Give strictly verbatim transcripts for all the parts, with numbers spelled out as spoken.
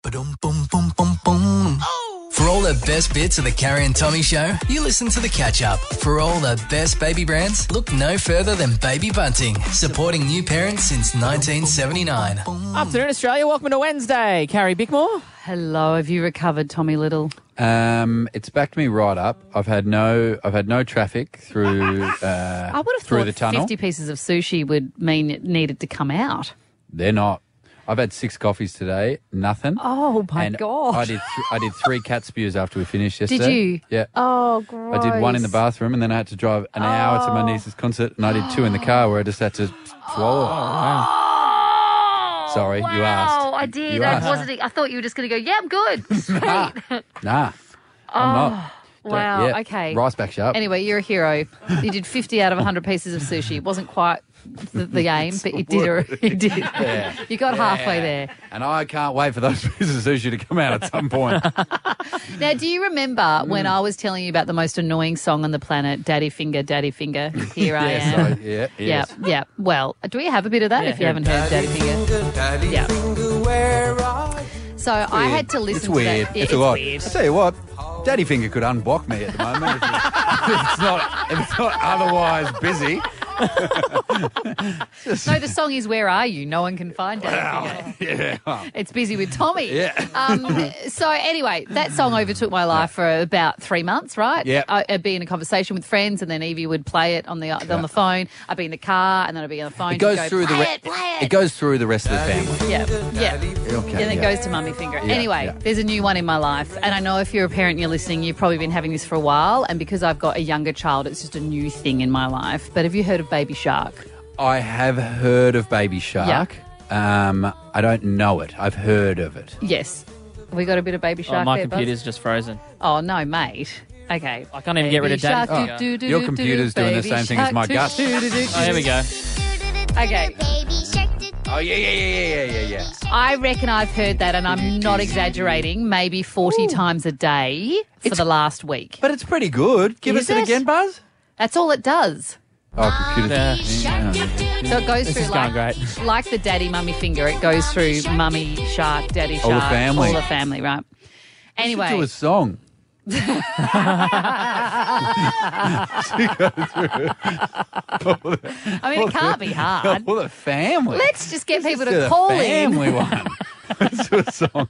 Ba-dum, boom, boom, boom, boom. For all the best bits of the Carrie and Tommy Show, you listen to The Catch Up. For all the best baby brands, look no further than Baby Bunting, supporting new parents since nineteen seventy-nine. Afternoon, Australia. Welcome to Wednesday. Carrie Bickmore. Hello. Have you recovered, Tommy Little? Um, it's backed me right up. I've had no, I've had no traffic through uh, I would have through thought the tunnel. fifty pieces of sushi would mean it needed to come out. They're not. I've had six coffees today. Nothing. Oh my and god! I did. Th- I did three cat spews after we finished yesterday. Did you? Yeah. Oh, gross. I did one in the bathroom, and then I had to drive an hour to my niece's concert, and I did two in the car where I just had to swallow it. Oh, Sorry, wow, you asked. I did. You I asked. wasn't. I thought you were just going to go. Yeah, I'm good. Sweet. Nah, nah, I'm not. Don't- Wow. yeah, Okay. Rice back sharp. Anyway, you're a hero. You did fifty out of one hundred pieces of sushi. It wasn't quite the, the aim, but you did. A, you did. Yeah. You got Yeah. halfway there. And I can't wait for those pieces of sushi to come out at some point. Now, do you remember when I was telling you about the most annoying song on the planet, Daddy Finger, Daddy Finger? Here I yes, am. I, yeah, Yeah, yes. yeah. Well, do we have a bit of that Yeah, if you here. haven't heard Daddy Finger? Yeah. So I had to listen It's to weird. that. Yeah, it's a lot. weird. I tell you what, Daddy Finger could unblock me at the moment if it's, if it's not if it's not otherwise busy. No, the song is Where Are You? No one can find Daddy Finger. Yeah. It's busy with Tommy. Yeah. Um, so anyway, that song overtook my life for about three months, right? Yeah. I, I'd be in a conversation with friends, and then Evie would play it on the on the phone. I'd be in the car, and then I'd be on the phone. It goes She'd go, through the play re- it, play it. it goes through the rest of the family. Yeah, yeah. Okay, and then yeah. it goes to Mummy Finger. Yeah, anyway, yeah. there's a new one in my life, and I know if you're a parent and you're listening, you've probably been having this for a while, and because I've got a younger child, it's just a new thing in my life. But have you heard of Baby Shark? I have heard of Baby Shark. Um, I don't know it. I've heard of it. Yes. Have we got a bit of Baby Shark Oh, my there, Buzz? computer's just frozen. Oh, no, mate. Okay. I can't even get rid of Baby Daddy Shark, Finger. do, do, do, Your do, computer's do, doing the Baby same thing as Shark, my do, gut. do, do, do, Oh, here we go. Okay. Oh, yeah, yeah, yeah, yeah, yeah, yeah. I reckon I've heard that, and I'm not exaggerating, maybe forty times a day for the last week. But it's pretty good. Give Is us it it? again, Buzz. That's all it does. Oh, computer's... Yeah. So it goes This through is like, going great. like the daddy mummy finger. It goes through mummy shark, daddy shark, All the family. all the family, right? Anyway. Anyway, Do a song. I mean, it can't be hard. For the family. Let's just get people do to the call in. family one. Let's do a song.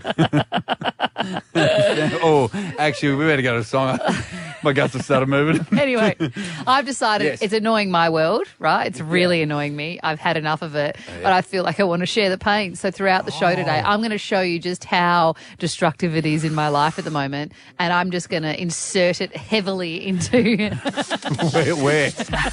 Oh, actually, we better go to a song. My guts have started moving. Anyway, I've decided Yes. it's annoying my world, right? It's really annoying me. I've had enough of it, Oh, but I feel like I want to share the pain. So throughout the show today, I'm going to show you just how destructive it is in my life at the moment, and I'm just going to insert it heavily into Where? where?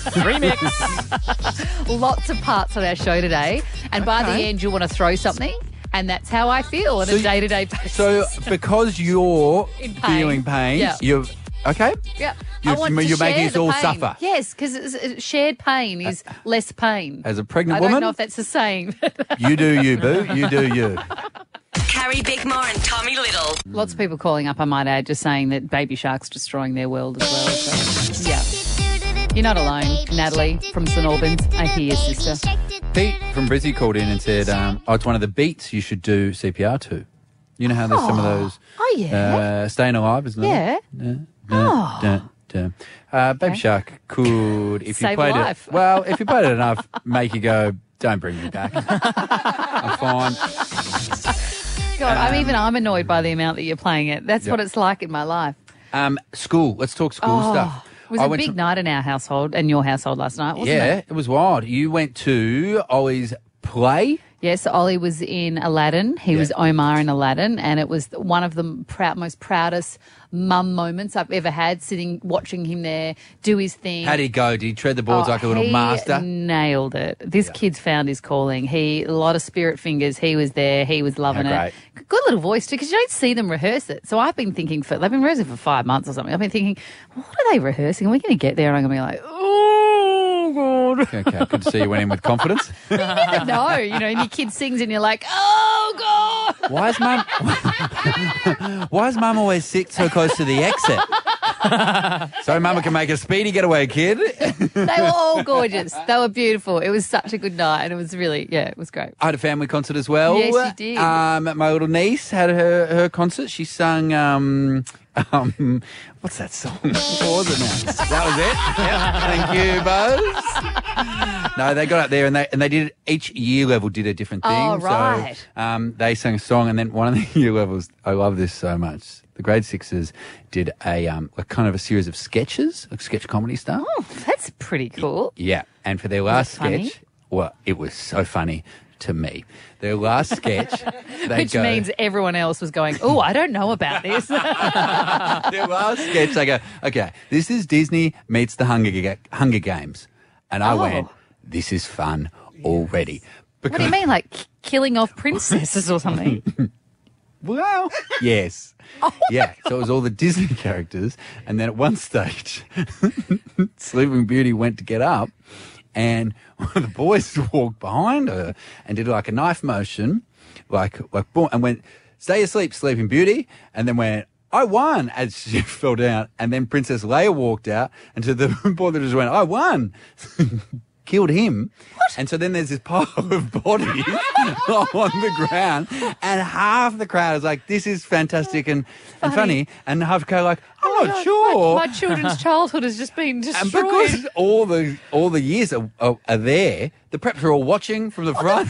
Remix. lots of parts on our show today. And by the Okay. end, you'll want to throw something, and that's how I feel on So a you- day-to-day basis. So, because you're In pain. feeling pain, Yeah. you're... Okay? yeah, You- I want to you're making share us the all pain. suffer. Yes, because shared pain is less pain. As a pregnant I don't woman, know if that's the same. you do you, boo. You do you. Carrie Bickmore and Tommy Little. Lots of people calling up, I might add, just saying that Baby Shark's destroying their world as well. So, yeah. You're not alone, Natalie from St Albans. I hear your sister. Pete from Brizzy called in and said, um, oh, it's one of the beats you should do C P R to. You know how there's some of those... Oh, yeah. Uh, Staying Alive, isn't Yeah. it? Yeah. Dun, dun, dun. Uh, Baby Okay. Shark could, if Save you played a it... life. Well, if you played it enough, make you go, don't bring me back. I'm fine. God, I'm even I'm annoyed by the amount that you're playing it. That's Yep. what it's like in my life. Um, school. Let's talk school Oh, stuff. It was I a went big to- night in our household and your household last night, wasn't Yeah, it? it was wild. You went to Ollie's play. Yes, Ollie was in Aladdin. He Yeah. was Omar in Aladdin, and it was one of the proud, most proudest mum moments I've ever had, sitting, watching him there do his thing. How'd he go? Did he tread the boards Oh, like a little he master? nailed it. This kid's found his calling. He a lot of spirit fingers. He was there. He was loving How it. Good little voice too, because you don't see them rehearse it. So I've been thinking for they've been rehearsing for five months or something. I've been thinking, what are they rehearsing? Are we going to get there? And I'm going to be like, oh god. Okay, good to see you went in with confidence. You never know, you know. And your kid sings, and you're like, oh god. Why is mum? Why is mum always sit so close to the exit? So Mama can make a speedy getaway, kid. They were all gorgeous. They were beautiful. It was such a good night, and it was really, yeah, it was great. I had a family concert as well. Yes, you did. Um, my little niece had her, her concert. She sung, um, um, what's that song? What was it now? That was it. Yep. Thank you, Buzz. No, they got up there and they and they did each year level did a different thing. Oh, right. So um, they sang a song, and then one of the year levels. I love this so much. The grade sixes did a um, a kind of a series of sketches, like sketch comedy style. Oh, that's pretty cool. Yeah, and for their last it funny? sketch, well, it was so funny to me. Their last sketch, they Which go, means everyone else was going, oh, I don't know about this. their last sketch, they go, okay, this is Disney meets the Hunger, Ga- Hunger Games. And I Oh. went, this is fun already. What do you mean, like k- killing off princesses or something? Well, yes. Yeah, so it was all the Disney characters. And then at one stage, Sleeping Beauty went to get up, and one of the boys walked behind her and did like a knife motion, like, like boom, and went, stay asleep, Sleeping Beauty, and then went, I won, as she fell down. And then Princess Leia walked out, and to the boy that just went, I won. Killed him. What? And so then there's this pile of bodies on the ground, and half the crowd is like, this is fantastic and, and funny, and half the crowd are like, I'm not sure. My, my children's childhood has just been And destroyed. because all the all the years are, are, are there, the preps are all watching from the front.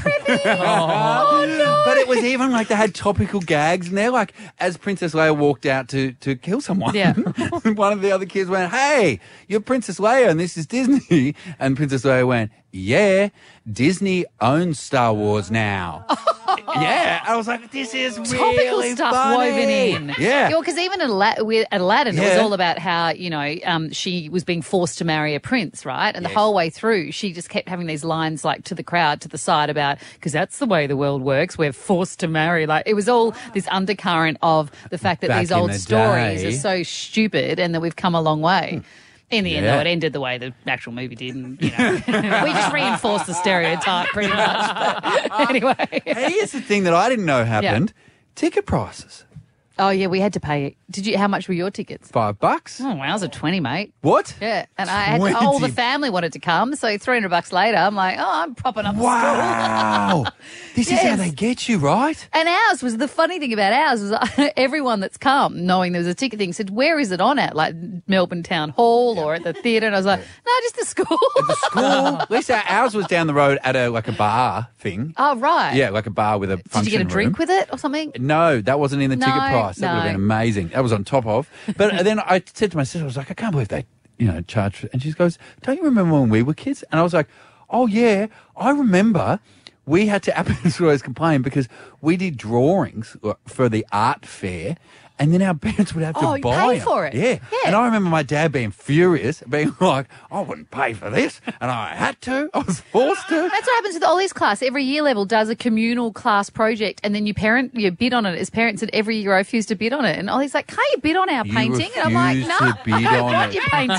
Oh, no. But it was even like they had topical gags, and they're like, as Princess Leia walked out to, to kill someone, Yeah. one of the other kids went, hey, you're Princess Leia and this is Disney. And Princess Leia went, yeah, Disney owns Star Wars now. Yeah. I was like, this is Topical really stuff funny. woven in. Yeah. Because even in Ala- with- at Aladdin, it was Yeah. all about how, you know, um, she was being forced to marry a prince, right? And Yes. the whole way through, she just kept having these lines like to the crowd, to the side about, because that's the way the world works. We're forced to marry. Like, it was all this undercurrent of the fact that Back these in old the stories day. are so stupid and that we've come a long way. In the end, Yeah. though, it ended the way the actual movie did. And, you know, we just reinforced the stereotype pretty much. But anyway. Here's the thing that I didn't know happened. Ticket prices. Oh, yeah, we had to pay. Did you? How much were your tickets? Five bucks. Oh, wow, it was a twenty, mate. What? Yeah, and I had twenty. all the family wanted to come, so three hundred bucks later, I'm like, oh, I'm propping up the school. Wow. This is how Yes. they get you, right? And ours was the funny thing about ours was everyone that's come, knowing there was a ticket thing, said, where is it on at? Like Melbourne Town Hall or at the theatre? And I was like, no, just the school. The school. At least our- ours was down the road at a like a bar thing. Oh, right. Yeah, like a bar with a function Did you get a drink room. with it or something? No, that wasn't in the No, ticket price. That would have no. been amazing. That was on top of. But then I said to my sister, I was like, I can't believe they, you know, charge for it. And she goes, don't you remember when we were kids? And I was like, oh, yeah, I remember. We had to, our parents would always complain because we did drawings for the art fair, and then our parents would have to Oh, you buy pay them. for it? Yeah. Yeah. And I remember my dad being furious, being like, I wouldn't pay for this. And I had to. I was forced to. That's what happens with Ollie's class. Every year level does a communal class project, and then you parent you bid on it as parents, and every year I refuse to bid on it. And Ollie's like, can't you bid on our You painting? And I'm like, refuse no, to bid I don't on want it." your painting.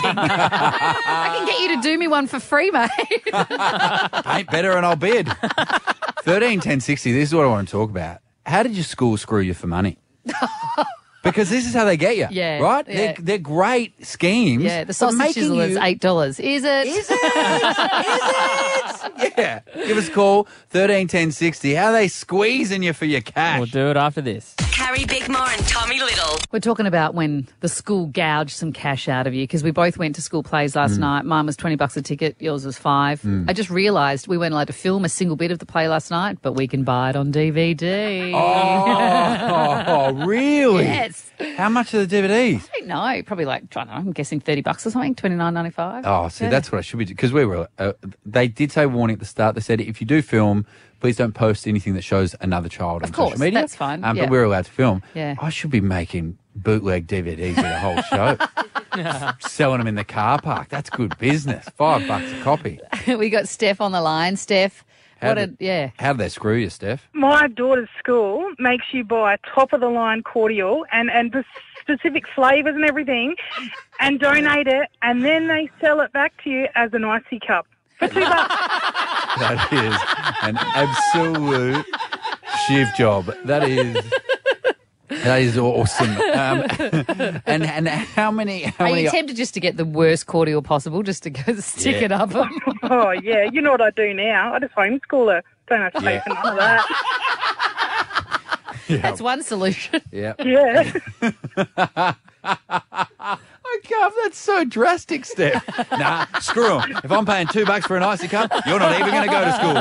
I can get you to do me one for free, mate. Ain't better and I'll bid. thirteen ten sixty, this is what I want to talk about. How did your school screw you for money? Because this is how they get you, Yeah, right? yeah. They're, they're great schemes. Yeah, the for sausage making chisel is you- eight dollars. Is it? Is it? Is it? Yeah. Give us a call, thirteen ten sixty. How are they squeezing you for your cash? We'll do it after this. Carrie Bickmore and Tommy Little. We're talking about when the school gouged some cash out of you, because we both went to school plays last night. Mine was twenty bucks a ticket. Yours was five. I just realised we weren't allowed to film a single bit of the play last night, but we can buy it on D V D. Oh, really? Yes. How much are the D V Ds? I don't know. Probably like, I don't know, I'm guessing thirty bucks or something, twenty-nine ninety-five. Oh, see, Yeah. that's what I should be doing. Because we were, uh, they did say warning at the start. They said if you do film, please don't post anything that shows another child on Of course, social media. that's fine, Um, yeah. But we're allowed to film. Yeah. I should be making bootleg D V Ds of the whole show. Selling them in the car park. That's good business. Five bucks a copy. We got Steph on the line. Steph, How what a, did- yeah. How did they screw you, Steph? My daughter's school makes you buy top of the line cordial and, and the specific flavours and everything and donate it, and then they sell it back to you as an icy cup for two bucks. That is an absolute shiv job. That is That is awesome. Um, and and how many? How Are many? you tempted just to get the worst cordial possible, just to go stick Yeah. it up 'em? Oh, yeah. You know what I do now? I just homeschool her. Don't have to pay Yeah. for none of that. That's one solution. yeah. Yeah. Oh, God, that's so drastic, Steph. Nah, screw 'em. If I'm paying two bucks for an icy cup, you're not even going to go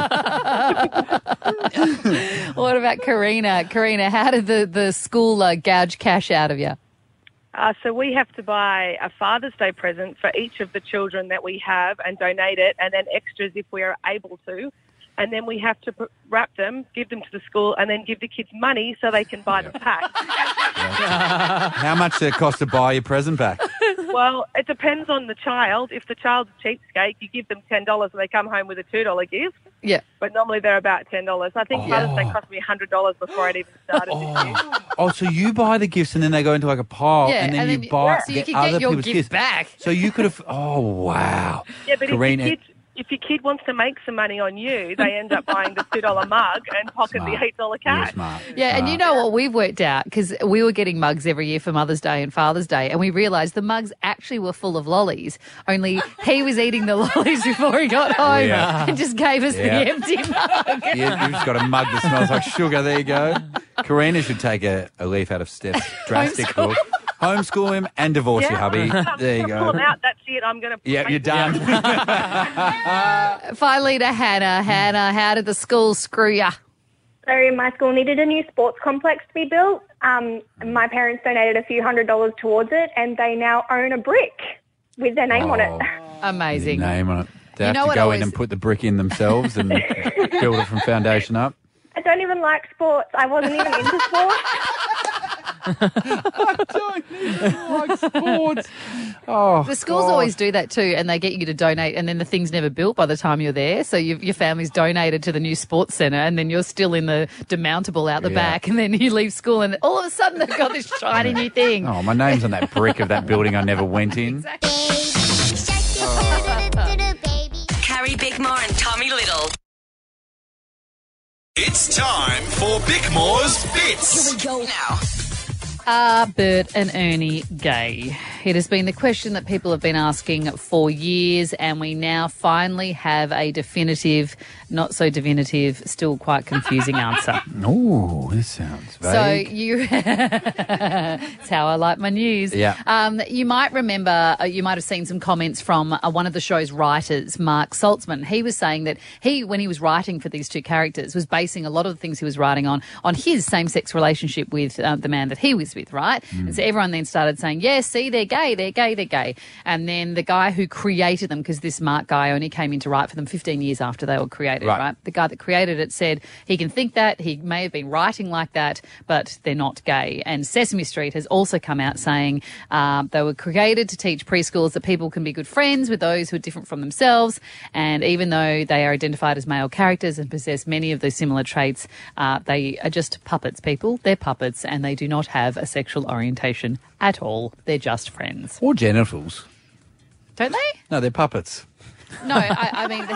to school. What about Karina? Karina, how did the, the school uh, gouge cash out of you? Uh, so we have to buy a Father's Day present for each of the children that we have and donate it, and then extras if we are able to. And then we have to p- wrap them, give them to the school, and then give the kids money so they can buy the pack. How much does it cost to buy your present back? Well, it depends on the child. If the child's a cheapskate, you give them ten dollars and they come home with a two dollar gift. Yeah. But normally they're about ten dollars. I think Father's Day cost me one hundred dollars before I'd even started this year. Oh, so you buy the gifts and then they go into like a pile Yeah, and then and you then- buy so you get can other get your people's gift gifts back. So you could have. Oh wow. Yeah, but Karina, if your, kid, if your kid wants to make some money on you, they end up buying the two dollar mug and pocket Smart. the eight dollar You're cash. smart. Yeah, and you know what we've worked out, because we were getting mugs every year for Mother's Day and Father's Day, and we realised the mugs actually were full of lollies, only he was eating the lollies before he got home Yeah. and just gave us Yeah. the empty mug. Yeah, you've just got a mug that smells like sugar. There you go. Karina should take a, a leaf out of Steph's drastic book. Homeschool him and divorce your hubby. There you Pull them go. out. That's it. I'm going to. Yeah, you're done. Finally to Hannah. Hannah, how did the school screw ya? So my school needed a new sports complex to be built. Um, my parents donated a few hundred dollars towards it, and they now own a brick with their name on it. Amazing. Name on it. They You have know to what go I in always- and put the brick in themselves and build it from foundation up. I don't even like sports. I wasn't even into sports. Don't even like sports. Oh, The schools God. always do that too, and they get you to donate, and then the thing's never built by the time you're there. So you've, your family's donated to the new sports centre, and then you're still in the demountable out the Yeah. back, and then you leave school, and all of a sudden they've got this shiny new thing. Oh, my name's on that brick of that building I never went in. Carrie Bickmore and Tommy Little. It's time for Bickmore's Bits. Here we go now. Are Bert and Ernie gay? It has been the question that people have been asking for years, and we now finally have a definitive, not so definitive, still quite confusing answer. Oh, this sounds So vague. you, it's how I like my news. Yeah. Um, you might remember, uh, you might have seen some comments from uh, one of the show's writers, Mark Saltzman. He was saying that he, when he was writing for these two characters, was basing a lot of the things he was writing on on his same-sex relationship with uh, the man that he was with, right? Mm. And so everyone then started saying, yes, see, they're gay, they're gay, they're gay. And then the guy who created them, because this Mark guy only came in to write for them fifteen years after they were created, Right. right? The guy that created it said he can think that, he may have been writing like that, but they're not gay. And Sesame Street has also come out saying uh, they were created to teach preschools that people can be good friends with those who are different from themselves. And even though they are identified as male characters and possess many of those similar traits, uh, they are just puppets, people. They're puppets, and they do not have a sexual orientation at all. They're just friends. Or genitals. Don't they? No, they're puppets. No, I, I mean...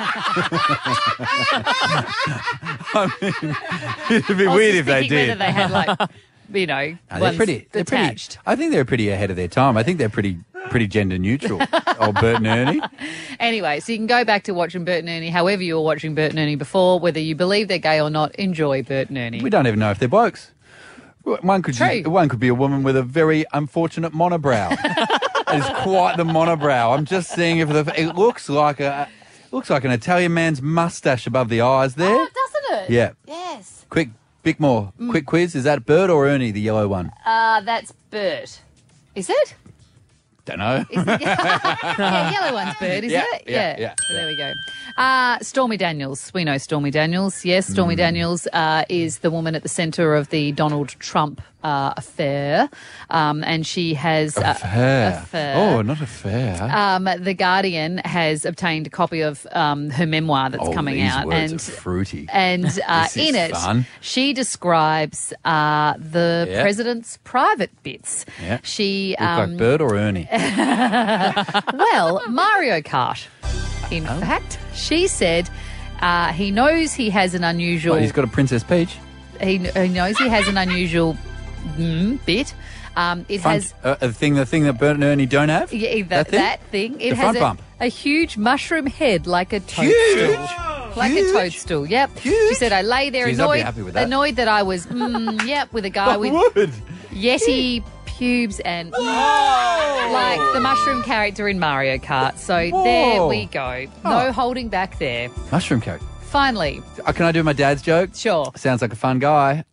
It'd be I was weird just if they thinking did. whether they had, like, you know, No, they're ones pretty. They're pretty. attached. I think they're pretty ahead of their time. I think they're pretty, pretty gender neutral. Old Bert and Ernie. Anyway, so you can go back to watching Bert and Ernie, however you were watching Bert and Ernie before, whether you believe they're gay or not, enjoy Bert and Ernie. We don't even know if they're blokes. One could True. Just, one could be a woman with a very unfortunate monobrow. It's quite the monobrow. I'm just seeing if the, it looks like a looks like an Italian man's mustache above the eyes there. Oh, doesn't it? Yeah. Yes. Quick, Bickmore, quick quiz. Is that Bert or Ernie, the yellow one? Uh, that's Bert. Is it? Don't know. Is it? Yeah, yellow one's Bert, isn't Yeah, it? yeah, yeah, So there we go. Uh, Stormy Daniels. We know Stormy Daniels. Yes, Mm. Stormy Daniels uh, is the woman at the centre of the Donald Trump uh, affair. Um, and she has... Uh, Affair. affair. Oh, not a fair. Um, the Guardian has obtained a copy of um, her memoir that's oh, coming these out, words and are fruity. and uh, This is in it fun. she describes uh, the Yeah. president's private bits. Yeah. She Look um, like Bert or Ernie. well, Mario Kart. In Oh. fact, she said uh, he knows he has an unusual. What, he's got a Princess Peach. he, he knows he has an unusual mm, bit. Um, it Front, has uh, the thing, the thing that Bert and Ernie don't have. yeah, that, that thing. that thing. It The has front a, bump. a huge mushroom head, like a toadstool. Huge. Like Huge. a toadstool. Yep. She Huge. said I lay there Jeez, I'd be annoyed, happy with that. annoyed that I was mm, yep with a guy I with would. Yeti pubes and like the mushroom character in Mario Kart. So Whoa. there we go. No Oh. holding back there. Mushroom character. Finally, Uh, Can I do my dad's joke? sure. Sounds like a fun guy.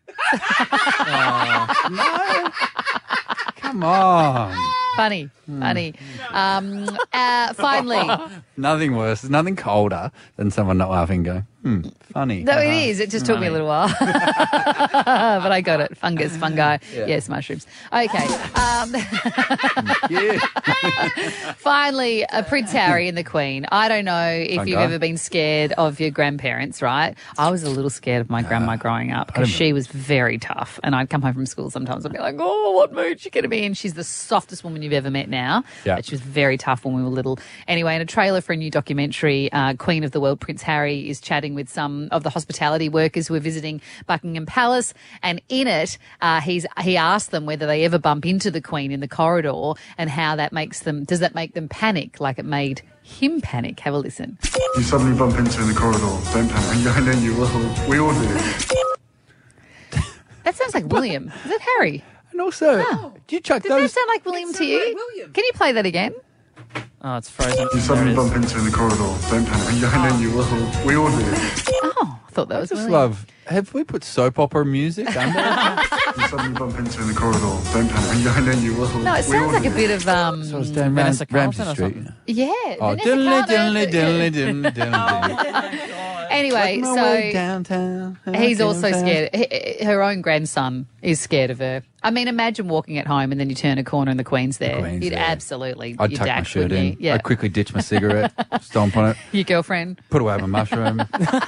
No. Come on. Funny, Hmm. funny. Um, uh, finally, Nothing worse. There's nothing colder than someone not laughing and going, hmm, funny. no, it Uh-huh. is. It just took me a little while, but I got it. Fungus, fungi, yes, mushrooms. Okay. Um, Yeah. Finally, uh, Prince Harry and the Queen. I don't know if Fun you've guy. ever been scared of your grandparents, right? I was a little scared of my grandma growing up because she was very tough. And I'd come home from school sometimes and be like, oh, what mood she going to be in? She's the softest woman you've ever met now. Yeah. But she was very tough when we were little. Anyway, in a trailer for a new documentary, uh, Queen of the World, Prince Harry is chatting with some of the hospitality workers who are visiting Buckingham Palace. And in it, uh, he's he asked them whether they ever bump into the Queen in the corridor and how that makes them, does that make them panic like it made him panic? Have a listen. You suddenly bump into her in the corridor, don't panic. I know you will. We all do. That sounds like William. Is that Harry? And also, do you chuck Does that those? sound like William to you? Can you play that again? Oh, it's frozen. You suddenly bump into her in the corridor, don't panic. I know you will. We all do. Oh, I thought that I was just William. love. Have we put soap opera music under it? You suddenly bump into her in the corridor, don't panic. I know you will. No, it We all sounds like a do. bit of um. So it's down Ram- Vanessa Ramsey Carlton or Street. something. Yeah. Oh, Vanessa diddly, Carlton. diddly, diddly, diddly, diddly, diddly. Anyway, Working my way so downtown. he's also downtown. scared. H- Her own grandson is scared of her. I mean, imagine walking at home and then you turn a corner and the Queen's there. Queen's You'd there. absolutely. I'd you'd tuck my dash, shirt wouldn't in. you? Yeah. I'd quickly ditch my cigarette, stomp on it, Your girlfriend. put away my mushroom.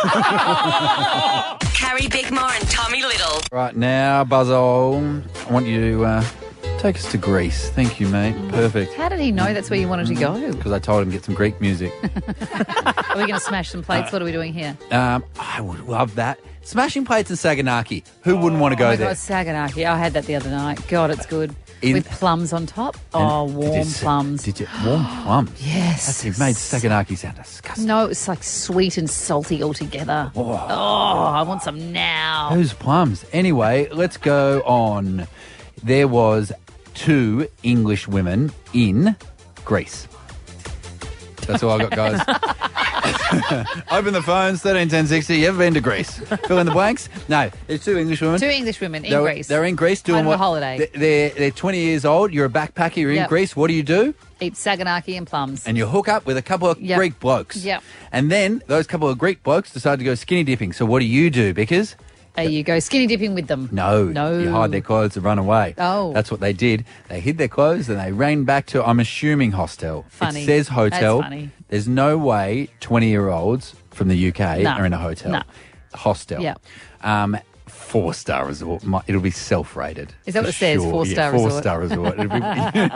Carrie Bickmore and Tommy Little. Right now, Buzzo, I want you to uh, take us to Greece. Thank you, mate. Perfect. How did he know that's where you wanted to go? Because I told him to get some Greek music. Are we going to smash some plates? What are we doing here? Um, I would love that. Smashing plates in Saganaki. Who wouldn't want to go Oh my there? God, Saganaki. I had that the other night. God, it's good. In- With plums on top. Oh, And warm did you- plums. Did you warm plums? Yes. That's, it made Saganaki sound disgusting. No, it's like sweet and salty all together. Oh, I want some now. Those plums. Anyway, let's go on. There was two English women in Greece. That's all I got, guys. Open the phones, thirteen ten sixty. You ever been to Greece? Fill in the blanks. No, there's two English women. Two English women in they're, Greece. They're in Greece doing Kind of what? a holiday. They're, they're, they're twenty years old. You're a backpacker. You're in Yep. Greece. What do you do? Eat Saganaki and plums. And you hook up with a couple of Yep. Greek blokes. Yep. And then those couple of Greek blokes decide to go skinny dipping. So what do you do? Because There you go. Skinny dipping with them. no, No. you hide their clothes and run away. Oh. That's what they did. They hid their clothes and they ran back to, I'm assuming, hostel. Funny. It says hotel. That's funny. There's no way twenty-year-olds from the U K No. are in a hotel. No. Hostel. Yeah. Um, four-star resort. Mi- It'll be self-rated. Is that what for it says? sure. Four-star yeah, resort? Four-star resort. It'll be-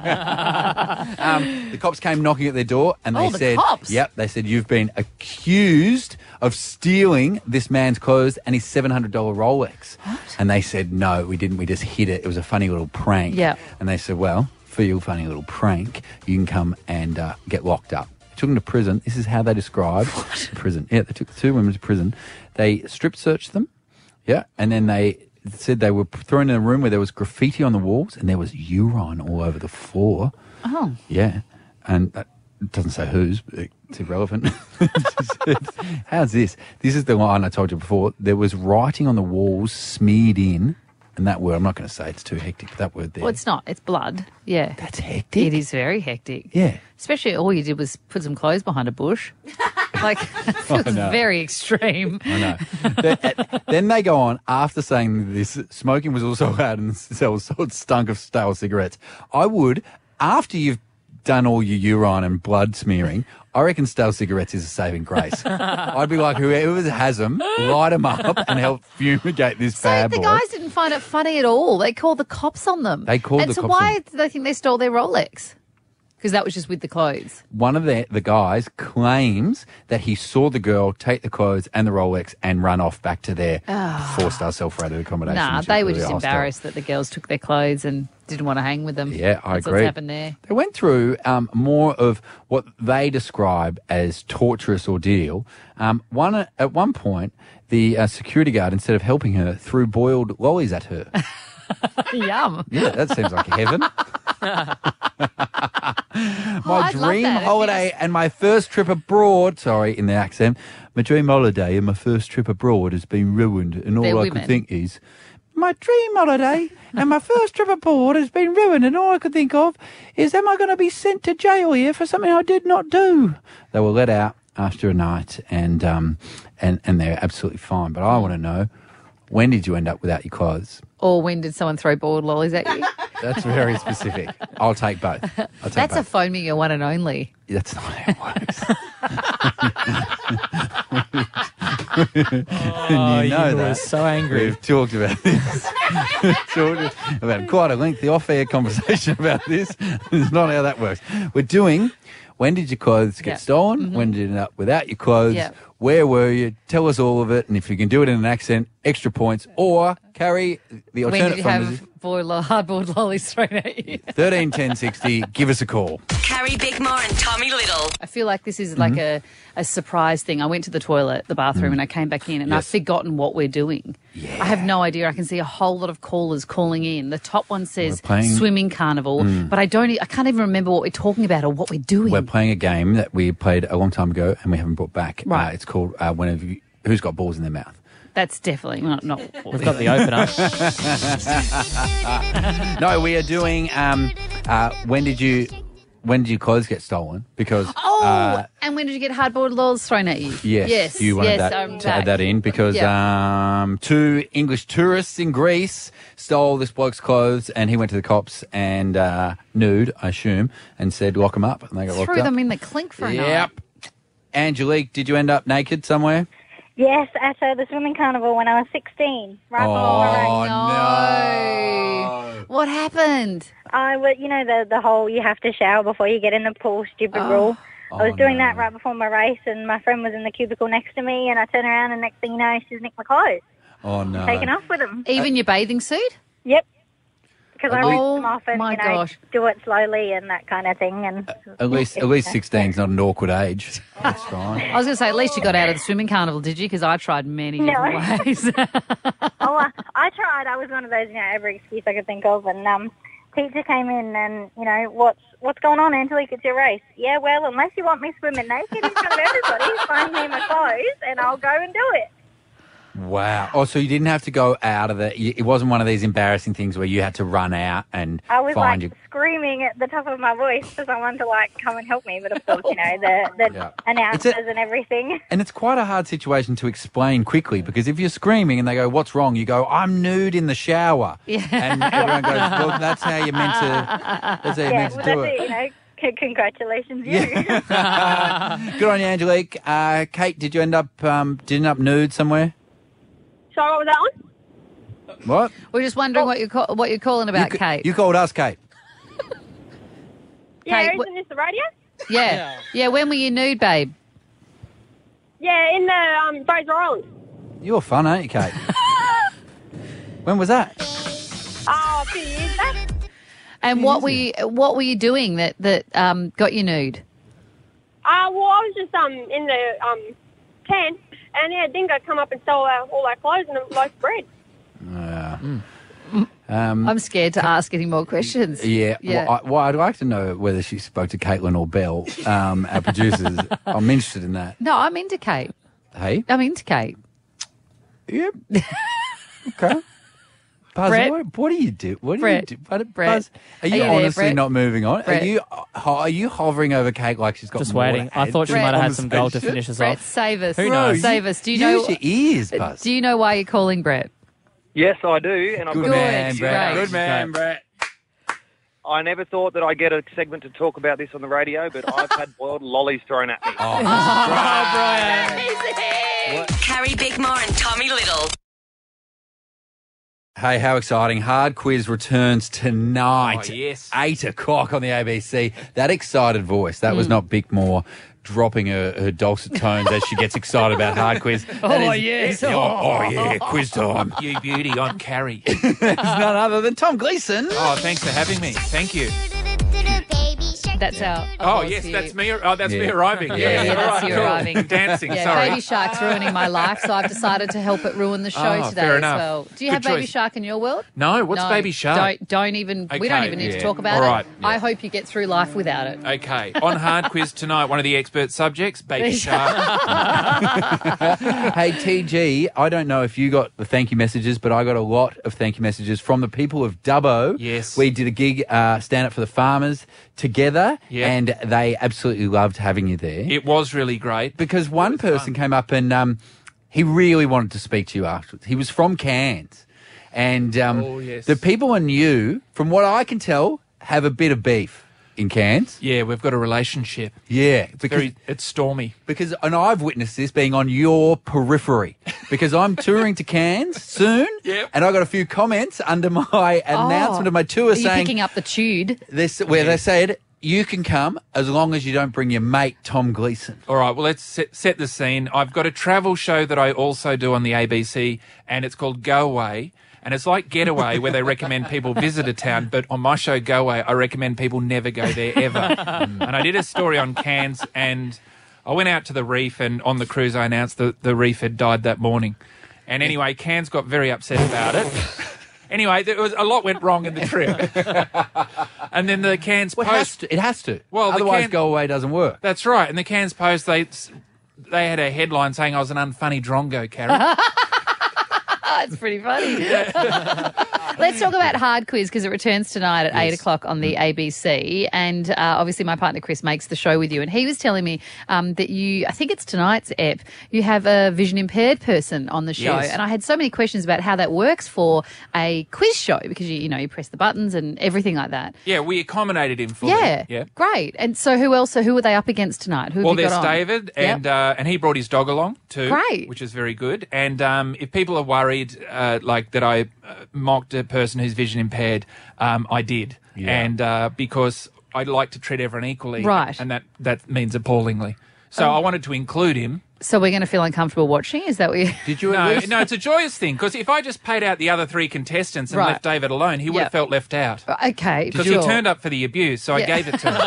um, the cops came knocking at their door and they Oh, the said, cops? yep, they said, you've been accused of stealing this man's clothes and his seven hundred dollars Rolex. What? And they said, no, we didn't. We just hid it. It was a funny little prank. Yeah. And they said, well, for your funny little prank, you can come and uh, get locked up. They took them to prison. This is how they described the prison. Yeah, they took the two women to prison. They strip searched them. Yeah. And then they said they were thrown in a room where there was graffiti on the walls and there was urine all over the floor. Oh. Yeah. And that doesn't say whose, but it's irrelevant. How's this? This is the line I told you before. There was writing on the walls smeared in, and that word, I'm not going to say it's too hectic, but that word there. Well, it's not. It's blood. Yeah. That's hectic. It is very hectic. Yeah. Especially all you did was put some clothes behind a bush. Like, it's know. very extreme. I know. then, uh, then they go on, after saying this, smoking was also allowed and so it stunk of stale cigarettes. I would, after you've done all your urine and blood smearing, I reckon stale cigarettes is a saving grace. I'd be like, whoever has them, light them up and help fumigate this So bad the boy. guys didn't find it funny at all. They called the cops on them. They called and the so cops why on- do they think they stole their Rolex? Because that was just with the clothes. One of the, the guys claims that he saw the girl take the clothes and the Rolex and run off back to their Oh. four-star self-rated accommodation. Nah, which is they were really just hostile. embarrassed that the girls took their clothes and didn't want to hang with them. Yeah, I That's agree. what's happened there. They went through um, more of what they describe as torturous ordeal. Um, one at one point, the uh, security guard, instead of helping her, threw boiled lollies at her. Yum. Yeah, that seems like heaven. Oh, My I'd love dream that. If holiday you and my first trip abroad, sorry, in the accent, my dream holiday and my first trip abroad has been ruined. And all They're I women. could think is, my dream holiday and my first trip abroad has been ruined. And all I could think of is, am I going to be sent to jail here for something I did not do? They were let out after a night and, um, and, and they're absolutely fine. But I want to know, when did you end up without your clothes? Or when did someone throw boiled lollies at you? That's very specific. I'll take both. I'll take That's a both. phone me your one and only. That's not how it works. Oh, you know you were that. so angry. We've talked about this. We've talked about quite a lengthy off-air conversation about this. It's not how that works. We're doing, when did your clothes get Yeah. stolen? Mhm. When did you end up without your clothes? Yeah. Where were you? Tell us all of it. And if you can do it in an accent, extra points. Or carry the When alternate did you phone have boiled, lo- hard-boiled lollies thrown at you? thirteen ten sixty. Give us a call. Carrie Bickmore and Tommy Little. I feel like this is like Mm-hmm. a, a surprise thing. I went to the toilet, the bathroom, Mm. and I came back in, and Yes. I've forgotten what we're doing. I have no idea. I can see a whole lot of callers calling in. The top one says We're playing- swimming carnival, Mm. but I don't. e- I can't even remember what we're talking about or what we're doing. We're playing a game that we played a long time ago and we haven't brought back. Right. Uh, it's called uh, Whenever you, Who's Got Balls in Their Mouth? That's definitely not. not We've got the opener. No, we are doing. Um, uh, when did you? When did your clothes get stolen? Because Oh, uh, and when did you get hard-boiled lollies thrown at you? yes, yes, you wanted yes, that I'm to back. add that in because Yeah. um, two English tourists in Greece stole this bloke's clothes and he went to the cops and uh, nude, I assume, and said lock him up, and they got locked Threw up. them in the clink for a night. Yep. Angelique, did you end up naked somewhere? Yes, at uh, the swimming carnival when I was sixteen, right before Oh, my race. no. What happened? I was, you know, the the whole you have to shower before you get in the pool stupid Oh. rule. I was Oh, doing no. that right before my race, and my friend was in the cubicle next to me, and I turned around, and next thing you know, she's nicked my clothes, Oh no! taken off with them. Even your bathing suit? Yep. Because I Oh, rinsed them off and my you know gosh. do it slowly and that kind of thing. And At least, at least sixteen is not an awkward age. That's fine. I was going to say, at least you got out of the swimming carnival, did you? Because I tried many No. different ways. oh, I, I tried. I was one of those, you know, every excuse I could think of. And um, teacher came in and, you know, what's what's going on, Angelique? It's your race. Yeah, well, unless you want me swimming naked in front of everybody, find me my clothes and I'll go and do it. Wow. Oh, so you didn't have to go out of the. It wasn't one of these embarrassing things where you had to run out and I was find like your. screaming at the top of my voice for someone to like come and help me. But of course, you know, the, the Yeah. announcers It's a- and everything. And it's quite a hard situation to explain quickly because if you're screaming and they go, "What's wrong?" You go, "I'm nude in the shower," Yeah. and everyone goes, "Well, that's how you're meant to. That's how you're Yeah, meant to well, do that's it." it. You know, c- congratulations, you. Good on you, Angelique. Uh, Kate, did you end up um, did you end up nude somewhere? Sorry, what was that one? What? We're just wondering what you're ca- what you're calling about, you, Kate. You called us, Kate. Yeah, Kate, isn't this the radio? yeah. yeah, When were you nude, babe? Yeah, in the um, Fraser Island. You're fun, aren't you, Kate? When was that? Oh, a few years back. And what were you what were you doing that that um, got you nude? Uh, well, I was just um in the um tent, and yeah, Dingo come up and stole our, all our clothes and a loaf of bread. Uh, um, I'm scared to ask any more questions. Yeah, Yeah. Well, I, well, I'd like to know whether she spoke to Caitlin or Belle, um, our producers. I'm interested in that. No, I'm into Kate. Hey? I'm into Kate. Yep. Okay. Buzz, Brett? what, what do you do? What do Brett? you do? What, Brett? Buzz, are you, Are you there, honestly Brett? not moving on? Brett? Are you ho- are you hovering over Kate like she's got Just more waiting. I head thought she to might the have had some gold to conversation? finish us Brett, off. save us. Who knows? Save us. Do you Use know? your ears, Buzz. Do you know why you're calling Brett? Yes, I do. And I've Good got man, Good, Brett. great. Good man, Brett. I never thought that I'd get a segment to talk about this on the radio, but I've had boiled lollies thrown at me. Oh, Carrie Bickmore and Tommy Little. Hey, how exciting. Hard Quiz returns tonight. Oh, yes. eight o'clock on the A B C. That excited voice, that was Mm. not Bick Moore dropping her, her dulcet tones as she gets excited about Hard Quiz. That Oh, is- yes. Oh, oh, yeah, quiz time. You beauty, I'm Carrie. It's none other than Tom Gleeson. Oh, thanks for having me. Thank you. That's our. Oh, applause yes, for you. that's me. Oh, that's me Yeah. arriving. Yeah, Yeah, yeah, all that's right, you cool. arriving. Dancing, Yeah, sorry. Baby Shark's ruining my life, so I've decided to help it ruin the show Oh, today fair as enough. well. Do you Good have Baby choice. Shark in your world? No, what's No, Baby Shark? Don't, don't even, we don't Okay, even need yeah. to talk about All it. right, I hope you get through life without it. Okay, on Hard Quiz tonight, one of the expert subjects, Baby Shark. Hey, T G, I don't know if you got the thank you messages, but I got a lot of thank you messages from the people of Dubbo. Yes. We did a gig, uh, Stand Up for the Farmers, together, Yeah. and they absolutely loved having you there. It was really great. Because one person came up and um, he really wanted to speak to you afterwards. He was from Cairns. And um, Oh, yes. the people in you, from what I can tell, have a bit of beef in Cairns. Yeah, we've got a relationship. Yeah. Because, Very, it's stormy. because, and I've witnessed this being on your periphery, because I'm touring to Cairns soon, Yep. and I got a few comments under my announcement of my tour Are you saying, picking up the tude? this, where they said, you can come as long as you don't bring your mate, Tom Gleeson. All right, well, let's set, set the scene. I've got a travel show that I also do on the A B C, and it's called Go Away. And it's like Getaway, where they recommend people visit a town. But on my show, Go Away, I recommend people never go there ever. And I did a story on Cairns, and I went out to the reef, and on the cruise, I announced that the reef had died that morning. And anyway, Cairns got very upset about it. Anyway, there was a lot went wrong in the trip. And then the Cairns Well, it has Post... to. It has to. Well, the Otherwise, Cairns- Go Away doesn't work. That's right. And the Cairns Post, they they had a headline saying I was an unfunny drongo, Carrie. It's pretty funny. Let's talk about Hard Quiz because it returns tonight at eight o'clock on the A B C. And uh, obviously, my partner Chris makes the show with you. And he was telling me um, that you, I think it's tonight's ep, you have a vision impaired person on the show. Yes. And I had so many questions about how that works for a quiz show because you, you know, you press the buttons and everything like that. Yeah, we accommodated him fully. Yeah, Yeah. great. And so, who else? So, who are they up against tonight? Who have Well, you there's got on? David, Yep. and uh, and he brought his dog along too, Great. which is very good. And um, if people are worried, uh, like that, I uh, mocked a person who's vision impaired, um, I did, Yeah. and uh, because I like to treat everyone equally, Right. and that that means appallingly. So Oh. I wanted to include him. So we're going to feel uncomfortable watching? Is that what you... Did you? No, no, it's a joyous thing because if I just paid out the other three contestants and Right. left David alone, he would Yep. have felt left out. Okay, Because sure. he turned up for the abuse, so Yeah. I gave it to him.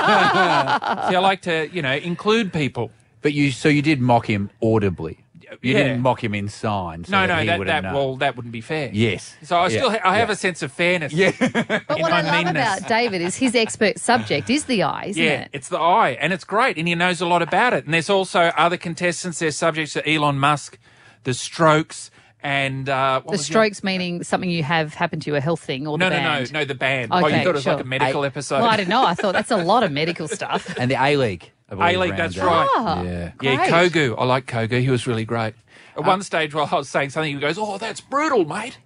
See, I like to, you know, include people. But you, so you did mock him audibly. You Yeah. didn't mock him in sign. So No, that no, he that, would have that known. well, that wouldn't be fair. Yes. So I still, Yeah. ha- I have Yeah. a sense of fairness. Yeah. But in what my I love meanness. about David is his expert subject is the eye, isn't Yeah, it? it's the eye, and it's great, and he knows a lot about it. And there's also other contestants. There's subjects to Elon Musk, the strokes, and uh, what The was strokes meaning something you have happened to you, a health thing, or No, the no, no, band? no, the band. oh, Okay, you thought it was like sure. a medical I- episode. Well, I didn't know. I thought that's a lot of medical stuff. And the A League. A League, that's there. right. Ah, Yeah. Yeah, great. Kogu. I like Kogu. He was really great. At one stage, while I was saying something, he goes, "Oh, that's brutal, mate."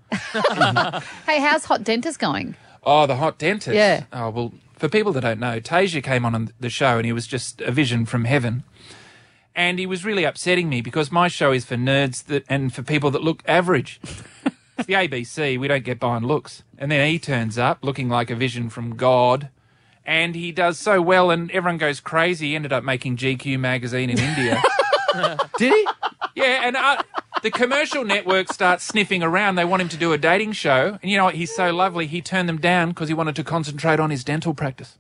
Hey, how's Hot Dentist going? Oh, the hot dentist. Yeah. Oh, well, for people that don't know, Tasia came on the show and he was just a vision from heaven. And he was really upsetting me because my show is for nerds that and for people that look average. It's the A B C. We don't get by on looks. And then he turns up looking like a vision from God. And he does so well and everyone goes crazy. He ended up making G Q magazine in India. Did he? Yeah, and uh, the commercial network starts sniffing around. They want him to do a dating show. And you know what? He's so lovely. He turned them down because he wanted to concentrate on his dental practice.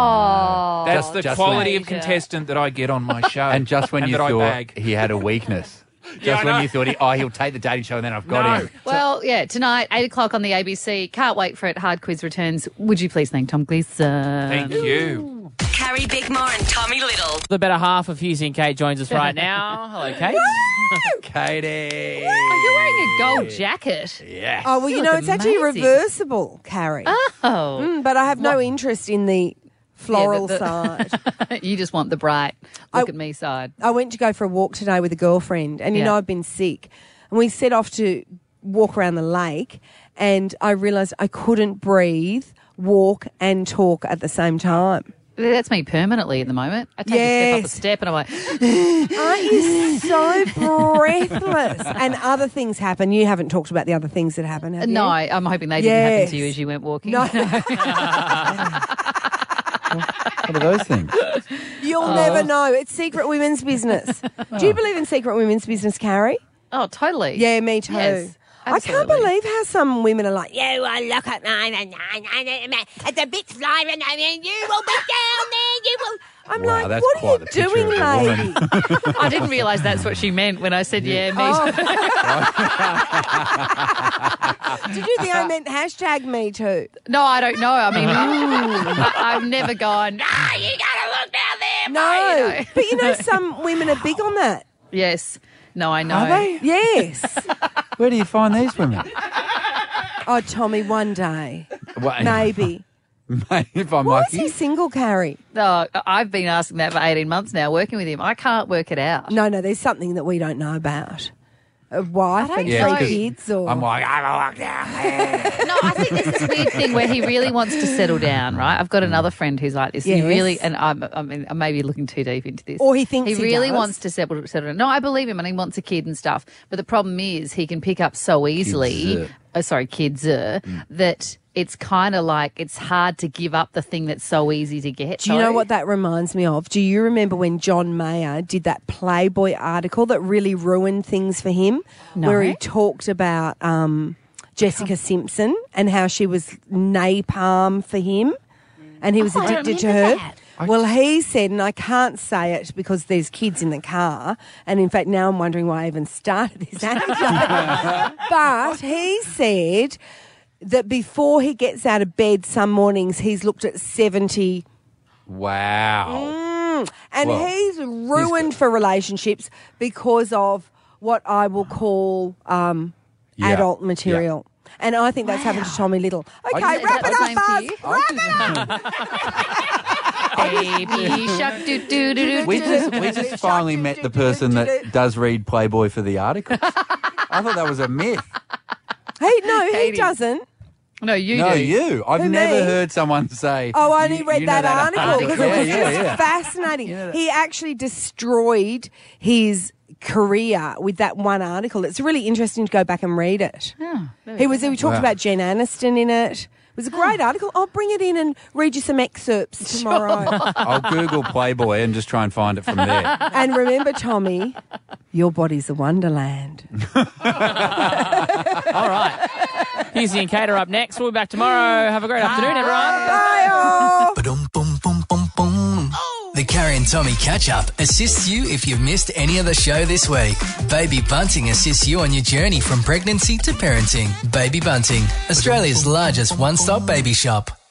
Oh, That's the just quality when- of contestant that I get on my show. And just when and you that I thought bag. he had a weakness. Just Yeah, I when know. you thought, he, oh, he'll take the dating show and then I've got No. him. Well, yeah, tonight, eight o'clock on the A B C. Can't wait for it. Hard Quiz returns. Would you please thank Tom Gleeson? Thank you. Carrie Bickmore and Tommy Little. The better half of Husey and Kate joins us right now. Hello, Kate. Katie. Oh, you're wearing a gold jacket. Yeah. Oh, well, you, You know, look it's actually amazing. reversible, Carrie. Oh. Mm, but I have no interest in the floral Yeah, the- side. You just want the bright look I- at me side. I went to go for a walk today with a girlfriend, and you Yeah. know I've been sick, and we set off to walk around the lake, and I realised I couldn't breathe, walk, and talk at the same time. That's me permanently at the moment. I take a step up a step and I'm like, aren't you so breathless? And other things happen. You haven't talked about the other things that happen, have you? no, I'm hoping they didn't Yes. happen to you as you went walking. No. What are those things? You'll Oh. never know. It's secret women's business. Do you believe in secret women's business, Carrie? Oh, totally. Yeah, me too. Yes, I can't absolutely. believe how some women are like, yeah, You will look at me and at the bits flying and you will be down there. You will. I'm Wow, like, that's what are quite you the picture doing, of a lady? woman. I didn't realise that's what she meant when I said, yeah, me Oh. too. Did you think I meant hashtag me too? No, I don't know. I mean, I, I've never gone, Ah, you gotta look down there. No. you know. But you know, some women are big on that. yes. No, I know. Are they? Yes. Where do you find these women? Oh, Tommy, one day. Well, Maybe. Mate, if I'm Why lucky. is he single, Carrie? No, I've been asking that for eighteen months now, working with him. I can't work it out. No, no, there's something that we don't know about. A wife I don't and Yeah, three 'cause kids or... I'm like, I walk down there. No, I think there's this weird thing where he really wants to settle down, right? I've got another friend who's like this. and Yes. He really, and I'm, I mean, I may be looking too deep into this. Or he thinks he really does. wants to settle, settle down. No, I believe him, and he wants a kid and stuff. But the problem is, he can pick up so easily. Kids, uh, Oh, sorry, kids. Uh, that it's kind of like it's hard to give up the thing that's so easy to get. Do you know though. what that reminds me of? Do you remember when John Mayer did that Playboy article that really ruined things for him? No. Where he talked about um, Jessica Simpson and how she was napalm for him and he was Oh, I addicted to remember her. that. Well, he said, and I can't say it because there's kids in the car, and in fact now I'm wondering why I even started this anecdote. But he said that before he gets out of bed some mornings he's looked at seventy Wow. Mm, and Well, he's ruined for relationships because of what I will call um, Yeah. adult material. And I think that's happened to Tommy Little. Okay, just- wrap Is it that the up, same for Buzz. you? Wrap it up. Baby shark doo doo doo doo. We just we just finally met the person that does read Playboy for the articles. I thought that was a myth. Hey, no, he Katie. doesn't. No, you no, do. you. I've Who, never me? heard someone say. Oh, I only you- read you know that, article because yeah, it was yeah, just yeah. fascinating. You know that- He actually destroyed his career with that one article. It's really interesting to go back and read it. Oh, He was. We talked Wow. about Jen Aniston in it. It was a great article. I'll bring it in and read you some excerpts tomorrow. I'll Google Playboy and just try and find it from there. And remember, Tommy, your body's a wonderland. All right. Husey and Kate are up next. We'll be back tomorrow. Have a great afternoon, everyone. Bye, all. Ba-dum, bum, bum, bum, bum. The Carrie and Tommy catch-up assists you if you've missed any of the show this week. Baby Bunting assists you on your journey from pregnancy to parenting. Baby Bunting, Australia's largest one-stop baby shop.